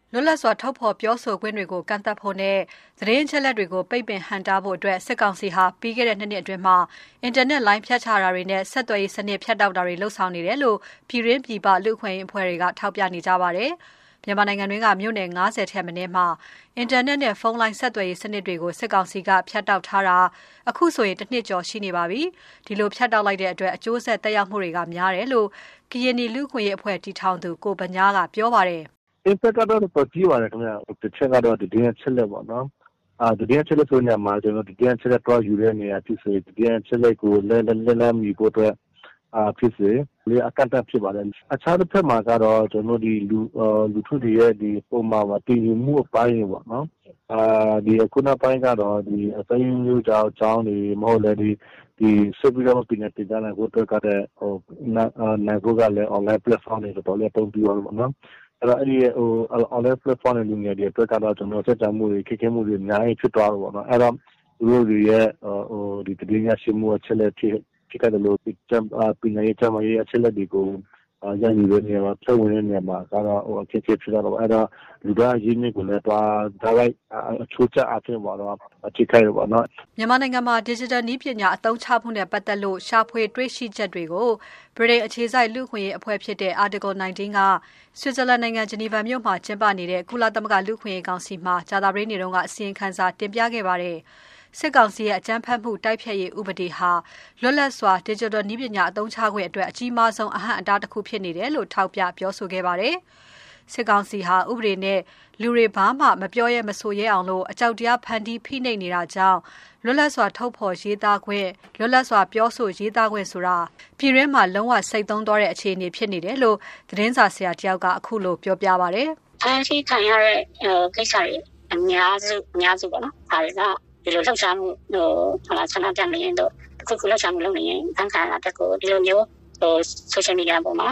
လွတ်လပ်စွာထုတ်ဖော်ပြောဆိုခွင့်တွေကိုကန့်သတ်ဖို့နဲ့သတင်းအချက်အလက်တွေကိုပိတ်ပင်ဟန့်တားဖို့အတွက်စစ်ကောင်စီဟာပြီးခဲ့တဲ့2နှစ်အတွင်းမှာအင်တာနက်လိုင်းဖြတ်ချတာတွေနဲ့ဆက်သွယ်ရေးစနစ်ဖြတ်တောက်တာတွေလှုပ်ဆောင်နေတယ်လို့ပြည်တွင်းပြည်ပလူ့အခွင့်အရေးအဖွဲ့တွေကထောက်ပြနေကြပါတယ်။မြန်မာနိုင်ငံတွင်းကမြို့နယ်90ထက်မနည်းမှာအင်တာနက်နဲ့ဖုန်းလိုင်းဆက်သွယ်ရေးစနစ်တွေကိုစစ်ကောင်စီကဖြတ်တောက်ထားတာအခုဆိုရင်1နှစ်ကျော်ရှိနေပါပြီ။ဒီလိုဖြတ်တောက်လိုက်တဲ့အတွက်အကျိုးဆက်သက်ရောက်မှုတွေကများတယ်လို့ကရင်နီလူ့အခွင့်အရေးအဖွဲ့တည်ထောင်သူကိုဗညားကပြောပါတယ်။ impact ကတော့ပေါ်ကြည့်ပါတယ်ခင်ဗျာတစ်ချက်ကတော့ဒီတင်းချက်လက်ပေါ့နော်ဒီတင်းချက်လက်ဆိုနေမှာကျွန်တော်ဒီတင်းချက်လက်တော့ယူတဲ့နေရာဖြစ်စေဒီတင်းချက်လက်ကိုလဲမီဖို့အတွက်ဖြစ်စေလေအကန့်အသတ်ဖြစ်ပါတယ်အခြားတစ်ဖက်မှာကတော့ကျွန်တော်ဒီလူထုတွေရဲ့ဒီပုံမှာတည်ယူမှုအပိုင်းပေါ့နော်ဒီခုနပိုင်းကတော့ဒီအသိမျိုးကြောင်းတွေမဟုတ်လေဒီဆက်ပြီးတော့ပြင်နေတဲ့တဲ့ကိုတော့ကတဲ့နိုင်ဖို့ကလည်း online platform တွေတော့လည်းပုံပြီးတော့ပေါ့နော်အဲ့ဒီonline platform တွေလူငယ်တွေအတွက်ကတော့ကျွန်တော်စက်တမှုတွေခက်ခဲမှုတွေအများကြီးဖြစ်သွားတော့ပေါ့နော်အဲ့တော့သူတို့တွေရဲ့ဒီတည်ရရှိမှုအချက်လက်ဖြစ်တဲ့လို့ပြင်နေတဲ့ချမရဲ့အချက်လက်တွေကိုရယူတဲ့နေရာမှာပြုဝင်တဲ့နေရာမှာကတော့အခက်အခဲဖြစ်တော့အဲ့တော့လူသားရင်းမြစ်ကိုလည်းဒါလိုက်အချိုးချအဖြစ်ပေါ့တော့အခြေခိုက်တော့ပေါ့နော်မြန်မာနိုင်ငံမှာ digital နည်းပညာအသုံးချမှုနဲ့ပတ်သက်လို့ရှာဖွေတွေ့ရှိချက်တွေကိုဗြိတိန်အခြေစိုက်လူ့အခွင့်အရေးအဖွဲ့ဖြစ်တဲ့ Article 19ကဆွစ်ဇာလန်နိုင်ငံဂျနီဗာမြို့မှာကျင်းပနေတဲ့ကုလသမဂ္ဂလူ့အခွင့်အရေးကောင်စီမှာကြာသပတေးနေ့ကအစီရင်ခံစာတင်ပြခဲ့ပါတယ်။စစ်ကောင်စီရဲ့အကြမ်းဖက်မှုတိုက်ဖျက်ရေးဥပဒေဟာလွတ်လပ်စွာ digital နည်းပညာအသုံးချခွင့်အတွက်အကြီးမားဆုံးအဟန့်အတားတစ်ခုဖြစ်နေတယ်လို့ထောက်ပြပြောဆိုခဲ့ပါတယ်။စစ်ကောင်စီဟာဥပဒေနဲ့လူတွေဘာမှမပြောရဲမဆိုရဲအောင်လို့အကြောက်တရားဖန်တီးဖိနှိပ်နေတာကြောင့်လွတ်လပ်စွာထုတ်ဖော်ရေးသားခွင့်လွတ်လပ်စွာပြောဆိုရေးသားခွင့်ဆိုတာပြည်တွင်းမှာလုံးဝစိတ်သုံးသွားတဲ့အခြေအနေဖြစ်နေတယ်လို့သတင်းစာဆရာတယောက်ကအခုလိုပြောပြပါဗျ။အဲဒီခံရတဲ့ကိစ္စတွေအများစုပေါ့နော်။ဒါတွေကဒီလိုလှုပ်ရှားမှုဆန္ဒပြနေရင်တော့အခုလှုပ်ရှားမှုလုပ်နေရင်ခံရတာတက်ကိုဒီလိုမျိုးsocial media ပေါ်မှာ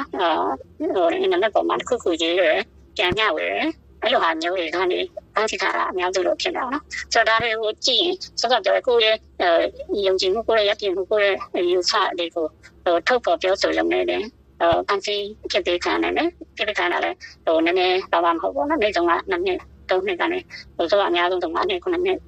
internet ပေါ်မှာတစ်ခုရေးရပြန်မျှဝေရအဲ့လိုဟာမျိုးတွေကနေအဖြစ်တာအများစုလို့ဖြစ်နေတာနော်ဆိုတော့ဒါတွေကိုကြည့်ရင်စောစောပြောကိုယ့်ရဲ့ယုံကြည်မှုကိုယ့်ရဲ့ရည်တည်မှုကိုယ့်ရဲ့ယူဆတွေကိုထုတ်ဖော်ပြောဆိုရုံနဲ့ပန်းစီဖြစ်တဲ့ခံရတယ်ဖြစ်တဲ့ခံရတယ်နည်းနည်းတော့မဟုတ်ဘူးနော်နေ့ဆုံးက2နှစ်3နှစ်ကနေဆိုတော့အများဆုံးတော့9နှစ်9နှစ်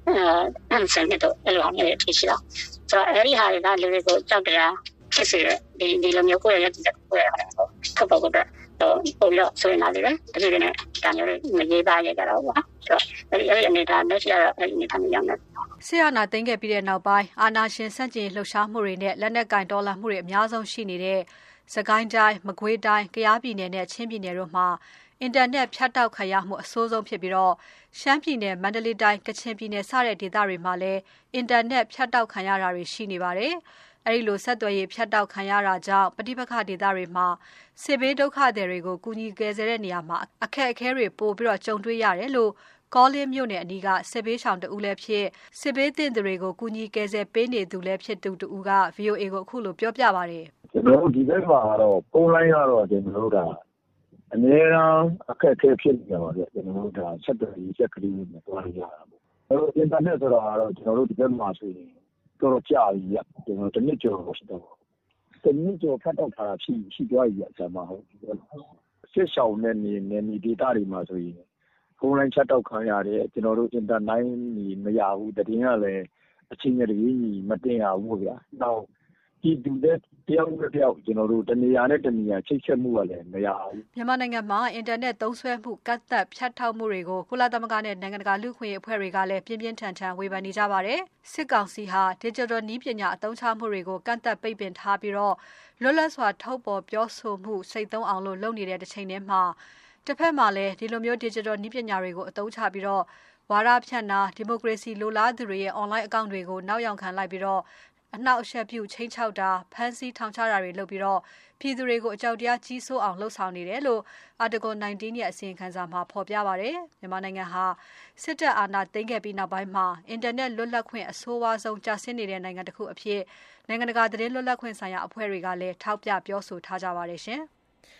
10နှစ်တော့အဲ့လိုဟာမျိုးတွေဖြစ်ရှိတော့ဆိုတော့အဲ့ဒီဟာတွေကလူတွေကိုကြောက်တရားဖြစ်စေတယ်ဒီလိုမျိုးကိုယ့်ရဲ့ရည်တည်ချက်ကိုယ့်ရဲ့ထုတ်ဖော်ဖို့တော့ပုံရဆိုရင်လည်းဒီလိုနဲ့ဒါမျိုးမရေးပါရကြတော့ဘူးဆိုတော့အဲ့ဒီအနေထားနဲ့ရှိရအဲ့ဒီအနေထားမျိုးရောက်နေဆရာနာသိမ်းခဲ့ပြီးတဲ့နောက်ပိုင်းအာဏာရှင်စန့်ကျင်လှုပ်ရှားမှုတွေနဲ့လက်နက်ကင်တော်လှန်မှုတွေအများဆုံးရှိနေတဲ့စကိုင်းတိုင်းမကွေးတိုင်းကယားပြည်နယ်နဲ့ချင်းပြည်နယ်တို့မှာအင်တာနက်ဖြတ်တောက်ခံရမှုအဆိုးဆုံးဖြစ်ပြီးတော့ရှမ်းပြည်နယ်မန္တလေးတိုင်းကချင်ပြည်နယ်စတဲ့ဒေသတွေမှာလည်းအင်တာနက်ဖြတ်တောက်ခံရတာတွေရှိနေပါတယ်အဲဒီလိုဆက်သွယ်ရေးဖြတ်တောက်ခံရတာကြောင့်ပဋိပက္ခဒေသတွေမှာစစ်ဘေးဒုက္ခသည်တွေကိုကူညီကယ်ဆယ်တဲ့နေရာမှာအခက်အခဲတွေပိုပြီးတော့ကြုံတွေ့ရတယ်လို့ကောလင်းမြို့နယ်အနီးကစစ်ဘေးရှောင်တဦးလည်းဖြစ်စစ်ဘေးသင့်သူတွေကိုကူညီကယ်ဆယ်ပေးနေသူလည်းဖြစ်သူတဦးက VOA ကိုအခုလိုပြောပြပါတယ်ကျွန်တော်တို့ဒီဘက်မှာတော့ပုံလိုင်းကတော့ကျွန်တော်တို့ကအများအားအခက်အခဲဖြစ်နေပါဗျကျွန်တော်တို့ဆက်သွယ်ရေးချက်ကလေးတွေနဲ့တွားရတာပေါ့အင်တာနက်ဆိုတော့ကျွန်တော်တို့ဒီဘက်မှာဆိုရင်တော့ကြာပြီကျွန်တော်တစ်နှစ်ကျော်ရှိတော့တစ်နှစ်ကျော်ဖတ်တော့တာရှိသွားပြီအစမှာဟုတ်စစ်ရှောင်းနဲ့နေမီဒေတာတွေမှာဆိုရင်ဖုန်းလိုင်းချက်တော့ခံရတယ်ကျွန်တော်တို့အင်တာနက်မရဘူးတည်င်းကလည်းအချိန်ကြီးမတင်ရဘူးဗျာနောက်ဒီတူတဲ့တယောက်ကျွန်တော်တို့တနေရာနဲ့တနေရာချိတ်ဆက်မှုကလည်းမရဘူးမြန်မာနိုင်ငံမှာအင်တာနက်သုံးစွဲမှုကန့်သတ်ဖြတ်တောက်မှုတွေကိုကုလသမဂ္ဂနဲ့နိုင်ငံတကာလူ့အခွင့်အရေးအဖွဲ့တွေကလည်းပြင်းပြင်းထန်ထန်ဝေဖန်နေကြပါတယ်စစ်ကောင်စီဟာ digital နည်းပညာအသုံးချမှုတွေကိုကန့်သတ်ပိတ်ပင်ထားပြီးတော့လွတ်လပ်စွာထုတ်ပေါ်ပြောဆိုမှုစိတ်သုံးအောင်လို့လုပ်နေတဲ့တစ်ချိန်တည်းမှာတစ်ဖက်မှာလည်းဒီလိုမျိုး digital နည်းပညာတွေကိုအသုံးချပြီးတော့ဝါဒဖြန့်တာဒီမိုကရေစီလိုလားသူတွေရဲ့ online account တွေကိုနောက်ယောင်ခံလိုက်ပြီးတော့အနှောက်အယှက်ပြုချိန်ချောက်တာဖမ်းဆီးထောင်ချတာတွေလုပ်ပြီးတော့ပြည်သူတွေကိုအကြောက်တရားကြီးစိုးအောင်လှုံ့ဆော်နေတယ်လို့ Article 19ရဲ့အစီရင်ခံစာမှာဖော်ပြပါတယ်မြန်မာနိုင်ငံဟာစစ်တပ်အာဏာသိမ်းခဲ့ပြီးနောက်ပိုင်းမှာအင်တာနက်လွတ်လပ်ခွင့်အဆိုးဝါးဆုံးကျဆင်းနေတဲ့နိုင်ငံတစ်ခုအဖြစ်နိုင်ငံတကာသတင်းလွတ်လပ်ခွင့်ဆိုင်ရာအဖွဲ့တွေကလည်းထောက်ပြပြောဆိုထားကြပါတယ်ရှင်